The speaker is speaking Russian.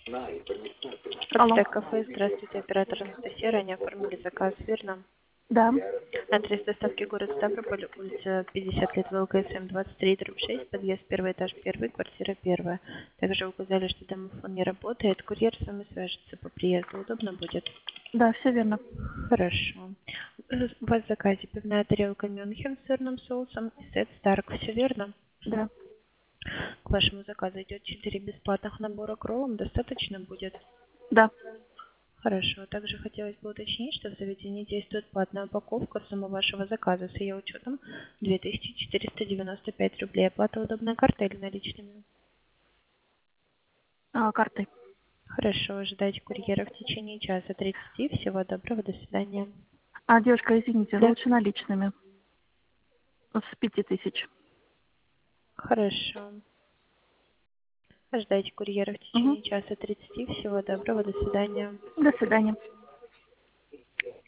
Алло. Ротштег кафе, здравствуйте, оператор Анастасия, ранее оформили заказ, верно? Да. Адрес доставки город Ставрополь, улица 50 лет ВЛКСМ 23, дробь 6, подъезд, первый этаж, первый, квартира первая. Также указали, что домофон не работает, курьер с вами свяжется по приезду, удобно будет? Да, все верно. Хорошо. У вас в заказе пивная тарелка Мюнхен с сырным соусом и сет Старк, все верно? Да. К вашему заказу идет 4 бесплатных набора к роллам, достаточно будет? Да. Хорошо. Также хотелось бы уточнить, что в заведении действует платная упаковка. Сумма вашего заказа с ее учетом 2495 рублей. Оплата удобной картой или наличными? Картой. Хорошо. Ожидайте курьера в течение часа 30. Всего доброго. До свидания. Девушка, извините, Да. лучше наличными. С 5000. Хорошо. Ожидайте курьера в Угу. течение часа 30. Всего доброго. До свидания. До свидания.